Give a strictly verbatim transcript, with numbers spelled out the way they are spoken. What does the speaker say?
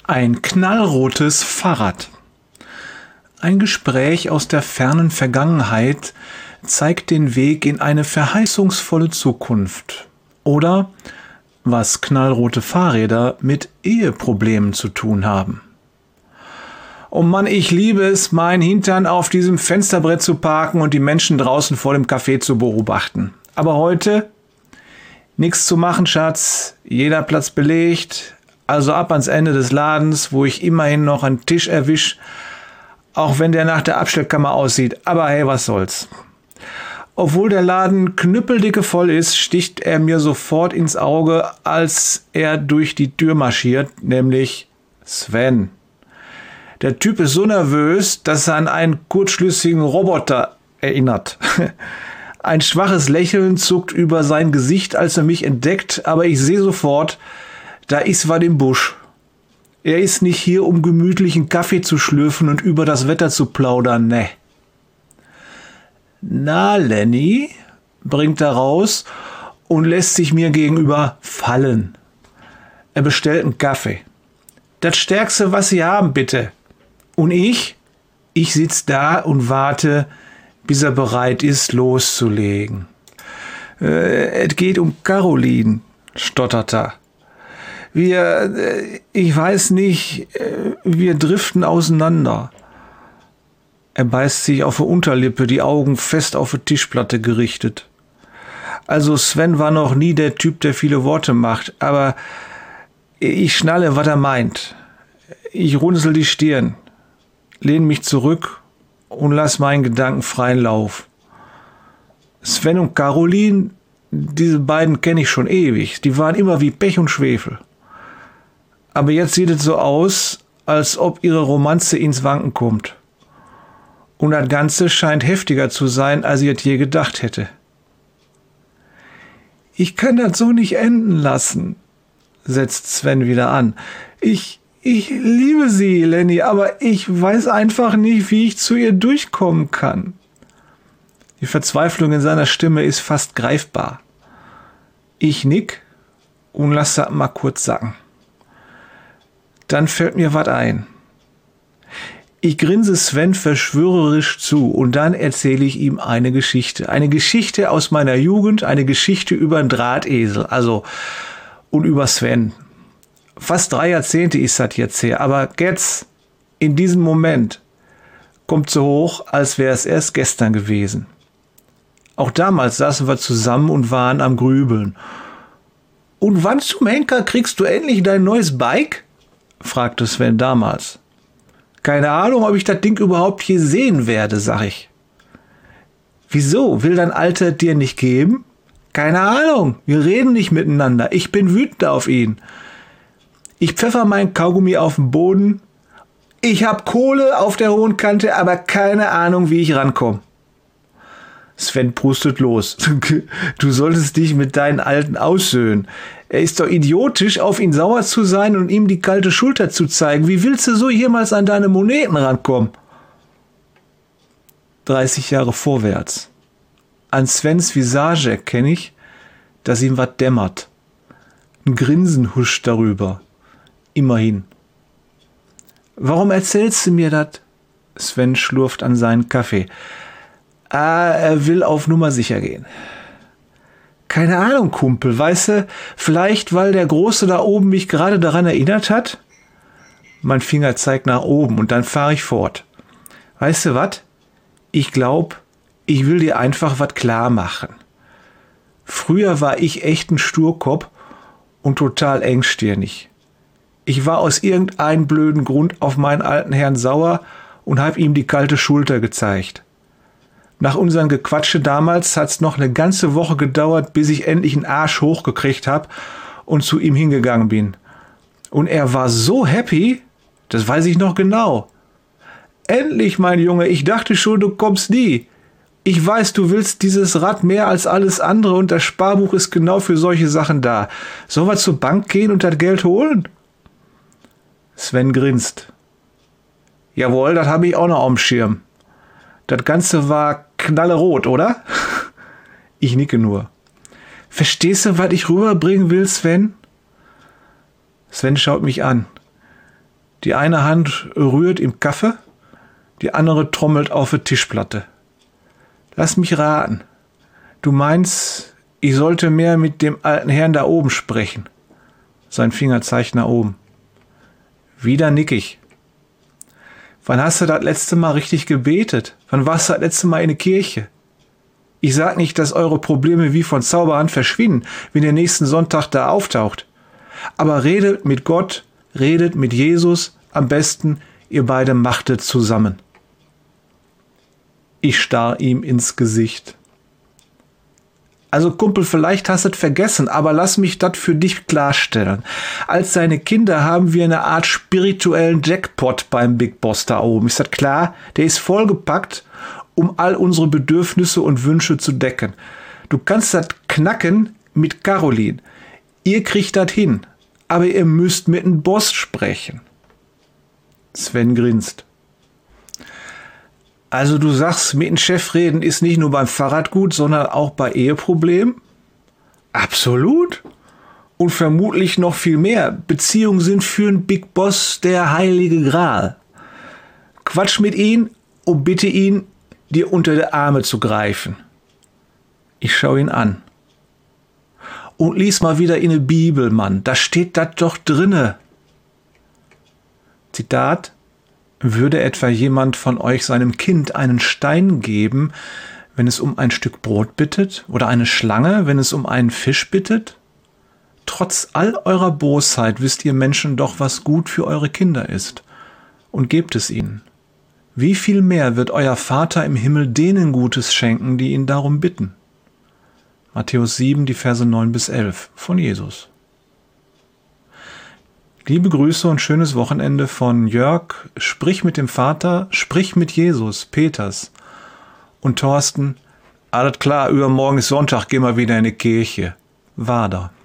Ein knallrotes Fahrrad. Ein Gespräch aus der fernen Vergangenheit zeigt den Weg in eine verheißungsvolle Zukunft. Oder was knallrote Fahrräder mit Eheproblemen zu tun haben. Oh Mann, ich liebe es, meinen Hintern auf diesem Fensterbrett zu parken und die Menschen draußen vor dem Café zu beobachten. Aber heute nichts zu machen, Schatz. Jeder Platz belegt. Also ab ans Ende des Ladens, wo ich immerhin noch einen Tisch erwisch, auch wenn der nach der Abstellkammer aussieht. Aber hey, was soll's. Obwohl der Laden knüppeldicke voll ist, sticht er mir sofort ins Auge, als er durch die Tür marschiert, nämlich Sven. Der Typ ist so nervös, dass er an einen kurzschlüssigen Roboter erinnert. Ein schwaches Lächeln zuckt über sein Gesicht, als er mich entdeckt, aber ich sehe sofort, da ist was im Busch. Er ist nicht hier, um gemütlichen Kaffee zu schlürfen und über das Wetter zu plaudern, ne. Na, Lenny, bringt er raus und lässt sich mir gegenüber fallen. Er bestellt einen Kaffee. Das Stärkste, was Sie haben, bitte. Und ich? Ich sitz da und warte, bis er bereit ist, loszulegen. Äh, es geht um Caroline, stottert er. Wir, äh, ich weiß nicht, äh, wir driften auseinander. Er beißt sich auf die Unterlippe, die Augen fest auf die Tischplatte gerichtet. Also Sven war noch nie der Typ, der viele Worte macht, aber ich schnalle, was er meint. Ich runzel die Stirn, lehne mich zurück und lass meinen Gedanken freien Lauf. Sven und Caroline, diese beiden kenne ich schon ewig. Die waren immer wie Pech und Schwefel. Aber jetzt sieht es so aus, als ob ihre Romanze ins Wanken kommt. Und das Ganze scheint heftiger zu sein, als ich es je gedacht hätte. Ich kann das so nicht enden lassen, setzt Sven wieder an. Ich, ich liebe sie, Lenny, aber ich weiß einfach nicht, wie ich zu ihr durchkommen kann. Die Verzweiflung in seiner Stimme ist fast greifbar. Ich nick und lasse das mal kurz sacken. Dann fällt mir was ein. Ich grinse Sven verschwörerisch zu und dann erzähle ich ihm eine Geschichte. Eine Geschichte aus meiner Jugend, eine Geschichte über einen Drahtesel, also und über Sven. Fast drei Jahrzehnte ist das jetzt her, aber jetzt, in diesem Moment, kommt so hoch, als wäre es erst gestern gewesen. Auch damals saßen wir zusammen und waren am Grübeln. Und wann zum Henker kriegst du endlich dein neues Bike? Fragte Sven damals. Keine Ahnung, ob ich das Ding überhaupt hier sehen werde, sag ich. Wieso? Will dein Alter dir nicht geben? Keine Ahnung, wir reden nicht miteinander. Ich bin wütend auf ihn. Ich pfeffer mein Kaugummi auf den Boden. Ich hab Kohle auf der hohen Kante, aber keine Ahnung, wie ich rankomme. Sven prustet los. Du solltest dich mit deinen Alten aussöhnen. Er ist doch idiotisch, auf ihn sauer zu sein und ihm die kalte Schulter zu zeigen. Wie willst du so jemals an deine Moneten rankommen? dreißig Jahre vorwärts. An Svens Visage erkenne ich, dass ihm was dämmert. Ein Grinsen huscht darüber. Immerhin. Warum erzählst du mir das? Sven schlurft an seinen Kaffee. Ah, er will auf Nummer sicher gehen. Keine Ahnung, Kumpel, weißt du, vielleicht weil der Große da oben mich gerade daran erinnert hat? Mein Finger zeigt nach oben und dann fahre ich fort. Weißt du was? Ich glaube, ich will dir einfach was klar machen. Früher war ich echt ein Sturkopf und total engstirnig. Ich war aus irgendeinem blöden Grund auf meinen alten Herrn sauer und hab ihm die kalte Schulter gezeigt. Nach unserem Gequatsche damals hat's noch eine ganze Woche gedauert, bis ich endlich einen Arsch hochgekriegt hab und zu ihm hingegangen bin. Und er war so happy, das weiß ich noch genau. Endlich, mein Junge, ich dachte schon, du kommst nie. Ich weiß, du willst dieses Rad mehr als alles andere und das Sparbuch ist genau für solche Sachen da. Sollen wir zur Bank gehen und das Geld holen? Sven grinst. Jawohl, das habe ich auch noch auf dem Schirm. Das Ganze war knallerot, oder? Ich nicke nur. Verstehst du, was ich rüberbringen will, Sven? Sven schaut mich an. Die eine Hand rührt im Kaffee, die andere trommelt auf der Tischplatte. Lass mich raten. Du meinst, ich sollte mehr mit dem alten Herrn da oben sprechen. Sein Finger zeigt nach oben. Wieder nick ich. Wann hast du das letzte Mal richtig gebetet? Wann warst du das letzte Mal in der Kirche? Ich sag nicht, dass eure Probleme wie von Zauberhand verschwinden, wenn ihr nächsten Sonntag da auftaucht. Aber redet mit Gott, redet mit Jesus, am besten ihr beide machtet zusammen. Ich starr ihm ins Gesicht. Also Kumpel, vielleicht hast du es vergessen, aber lass mich das für dich klarstellen. Als seine Kinder haben wir eine Art spirituellen Jackpot beim Big Boss da oben. Ist das klar? Der ist vollgepackt, um all unsere Bedürfnisse und Wünsche zu decken. Du kannst das knacken mit Caroline. Ihr kriegt das hin, aber ihr müsst mit dem Boss sprechen. Sven grinst. Also du sagst, mit dem Chef reden ist nicht nur beim Fahrrad gut, sondern auch bei Eheproblemen? Absolut. Und vermutlich noch viel mehr. Beziehungen sind für einen Big Boss der heilige Gral. Quatsch mit ihm und bitte ihn, dir unter die Arme zu greifen. Ich schau ihn an. Und lies mal wieder in die Bibel, Mann. Da steht das doch drinne. Zitat: Würde etwa jemand von euch seinem Kind einen Stein geben, wenn es um ein Stück Brot bittet, oder eine Schlange, wenn es um einen Fisch bittet? Trotz all eurer Bosheit wisst ihr Menschen doch, was gut für eure Kinder ist, und gebt es ihnen. Wie viel mehr wird euer Vater im Himmel denen Gutes schenken, die ihn darum bitten? Matthäus sieben, die Verse neun bis elf von Jesus. Liebe Grüße und schönes Wochenende von Jörg, sprich mit dem Vater, sprich mit Jesus, Peters. Und Thorsten, alles klar, übermorgen ist Sonntag, gehen wir wieder in die Kirche. Wader.